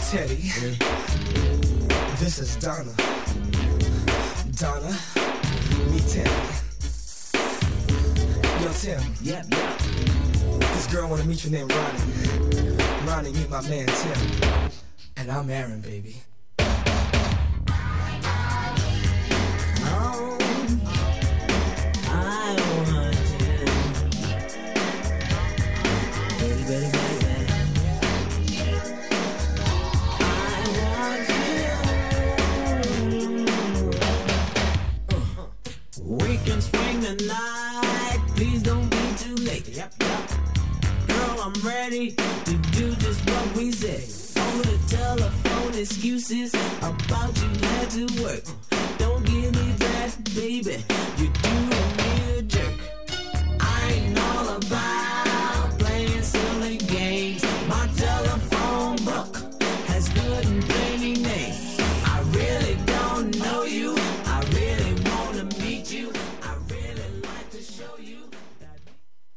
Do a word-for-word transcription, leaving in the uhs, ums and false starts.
Teddy. Yeah. This is Donna. Donna, meet Teddy. Yo, Tim. Yep, yep. This girl wanna meet you named Ronnie. Ronnie, meet my man Tim. And I'm Aaron, baby. Oh, I want you, baby, baby, baby. I want you. Uh, we can swing the night. Please don't be too late. Yep, yep. Girl, I'm ready to do just what we say. Over the telephone, excuses about you had to work. Don't give me that, baby. You do